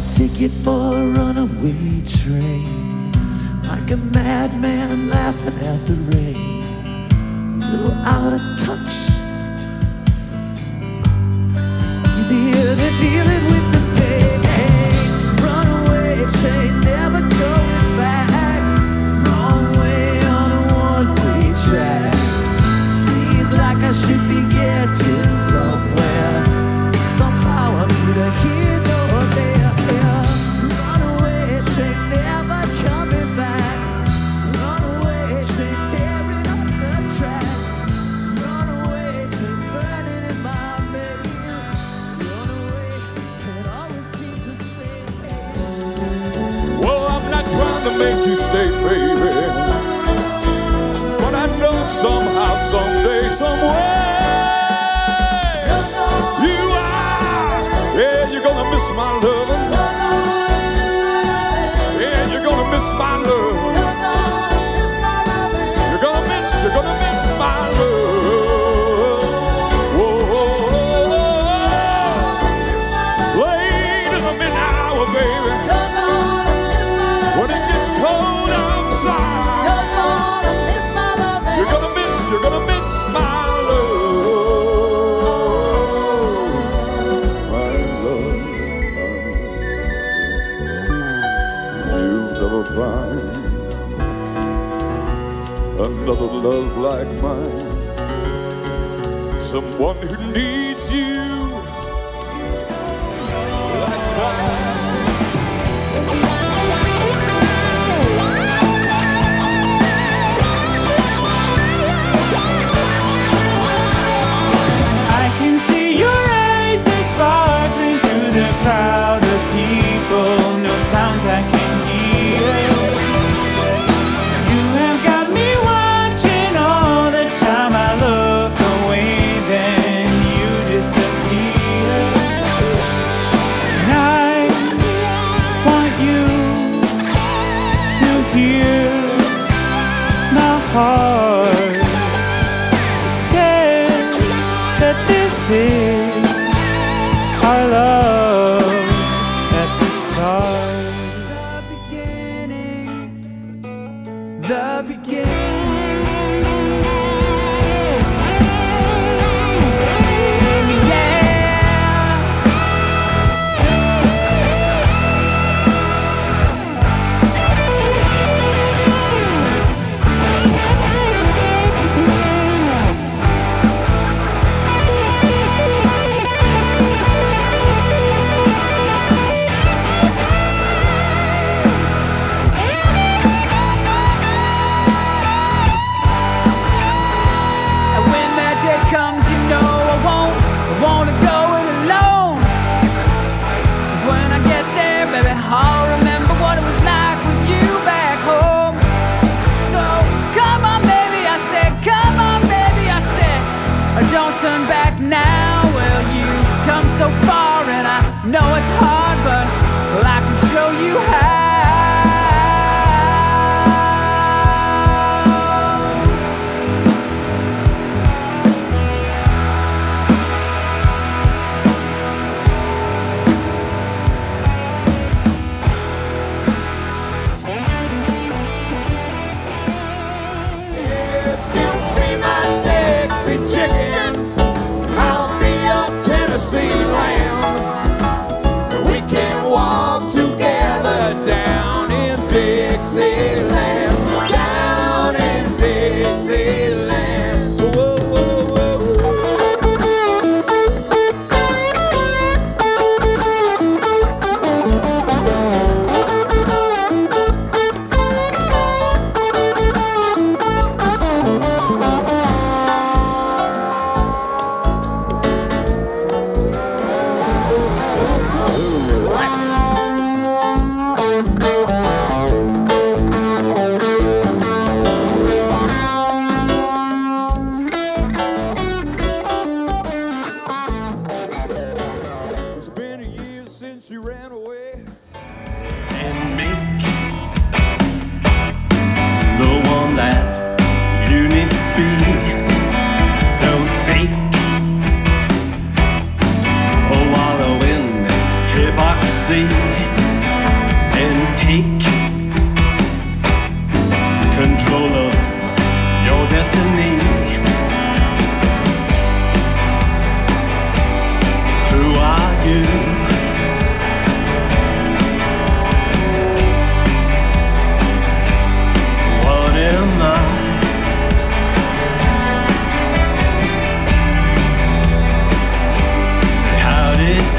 ticket for a runaway train, like a madman laughing at the rain, a little out of touch. It's easier than dealing with the pain. Runaway train, never going back, wrong way on a one-way track. Seems like I should be getting somewhere, somehow I'm neither here nor there. Runaway train, never coming back, runaway train, tearing up the track, runaway train, burning in my veins, runaway, it always seems to say, well, I'm not trying to make you stay, baby, but I know somehow, someday, somewhere, you are, yeah, you're gonna miss my loving, yeah, you're gonna miss my love, you're gonna miss my love, whoa, late in the midnight hour, baby, when it gets cold outside, you're gonna miss my find another love like mine, someone who needs you like that. I can see your eyes are sparkling through the crowd of people, no sounds I can hear. You have got me watching all the time. I look away, then you disappear. And I want you to hear my heart. It says that this is our love at the start. The beginning. Comes, you know I wanna go it alone. 'Cause when I get there, baby, I'll remember what it was like with you back home. So come on, baby, I said, come on, baby, I said, don't turn back now. Well, you've come so far, and I know it's hard, but well, I can show you how. Chicken, I'll be your Tennessee lamb. We can walk together down in Dixieland, down in Dixieland. Whoa, whoa, since you ran away. And make the one that you need to be. Don't fake or wallow in hypocrisy.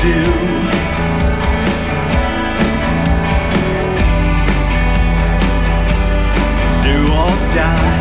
do. Do or die.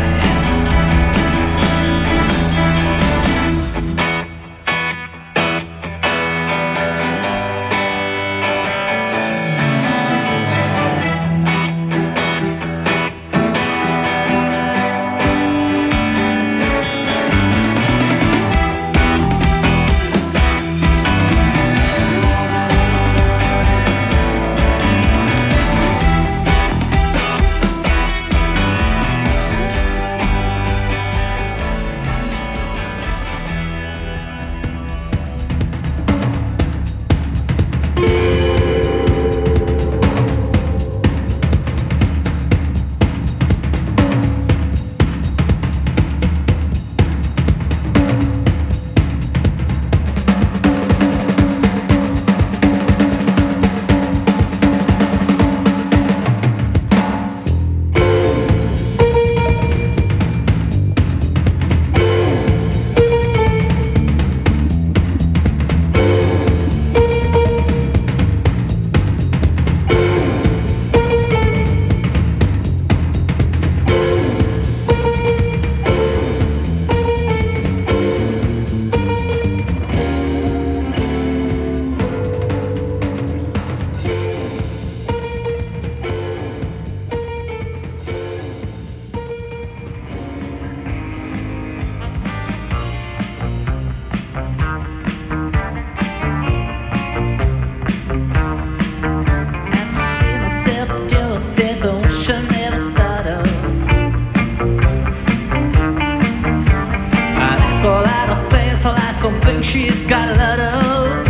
Something she's got a lot of.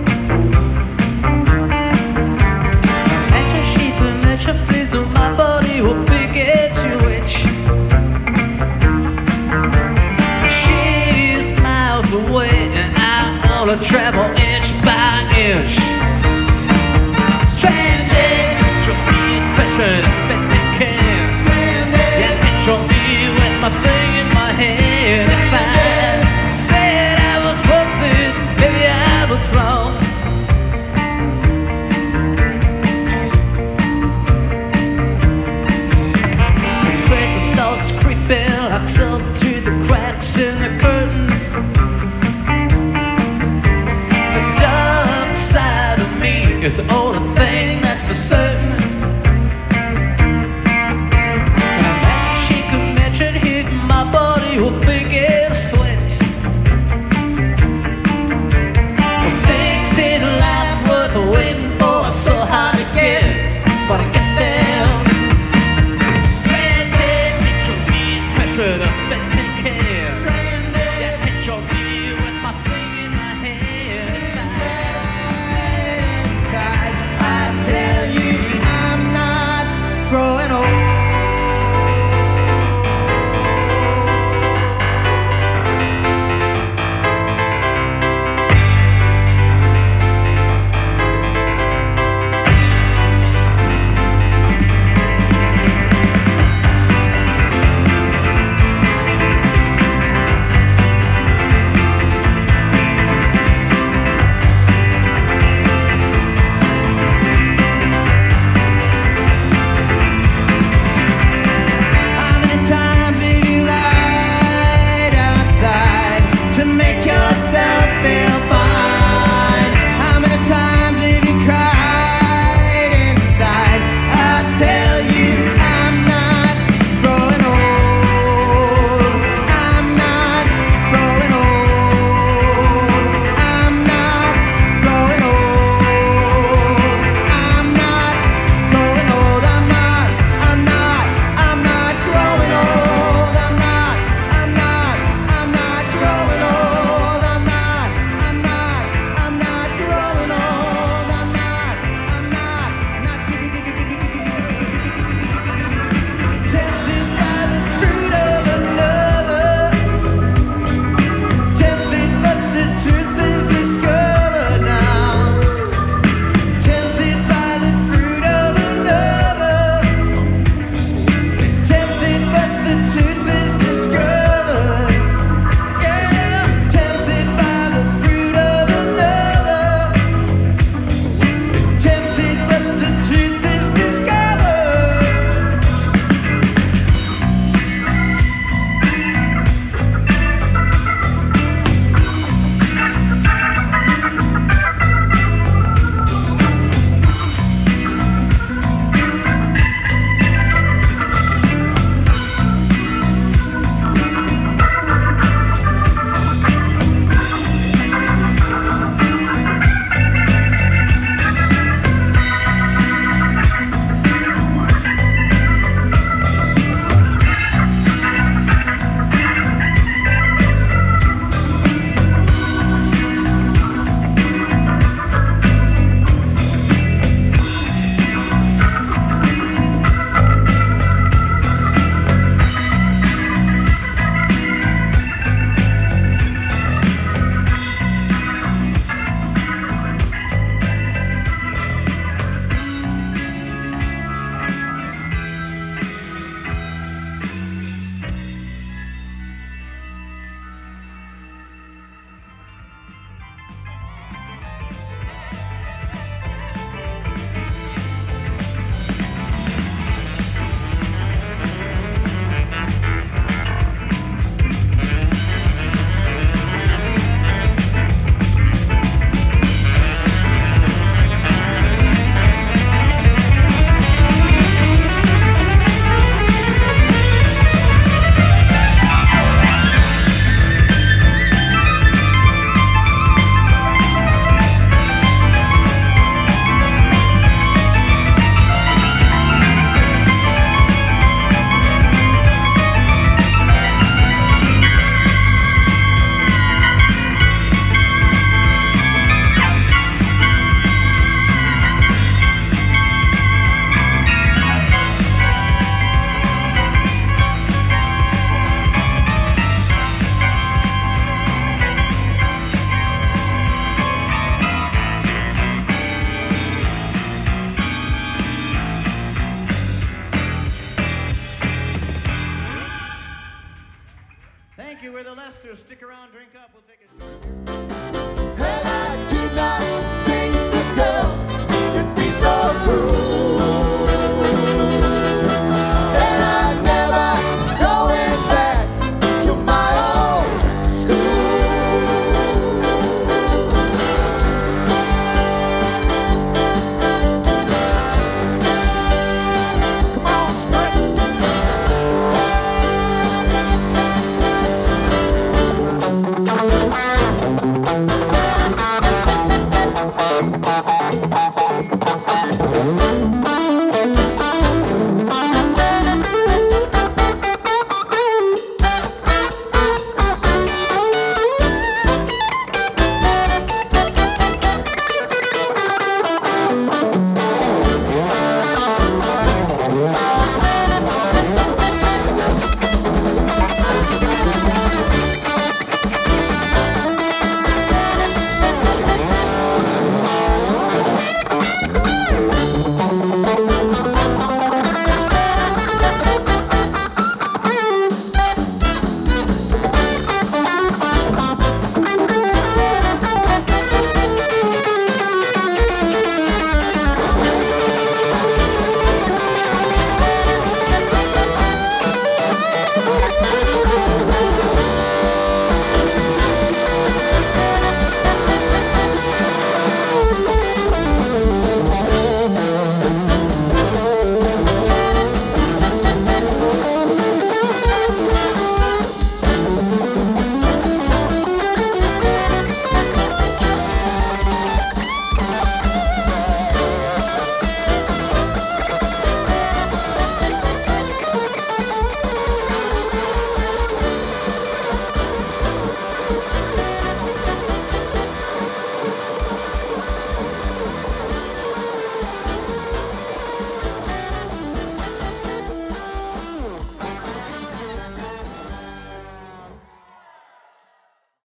Nature sheep and nature please, or my body will begin to itch. She's miles away and I wanna travel inch by inch. Stranded, she'll be as precious as spending cans. Yeah, picture me with my thing in my hand. If I said I was worth it, maybe I was wrong. Crazy thoughts creeping like salt through the cracks in the curtains. The dark side of me is